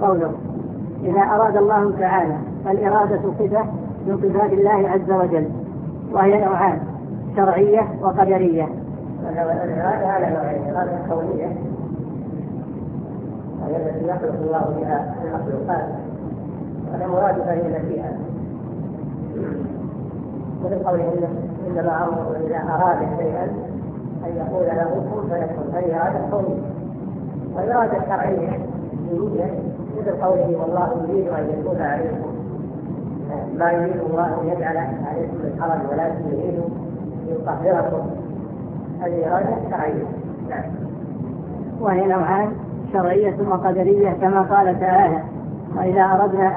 قوله إذا أراد الله تعالى، فالإرادة صفة من صفات الله عز وجل، وهي نوعان: شرعية وقدرية. الإرادة على نوعين: إرادة كونية وهي التي يخلق الله بها المخلوقات، وهذا مرادفة للمشيئة، مثل قوله إنما أمره إذا أراد شيئا أن يقول له كن فيكون، هذه إرادة كونية. والإرادة الشرعية دينية، مثل قوله والله يريد أن يكون عليكم ما يريد الله أن يجعل عليكم من حرج ولكن يريد يطهركم، هذه إرادة شرعية. نعم. وهي نوعان: شرعية وقدرية، كما قال تعالى: وإذا أردنا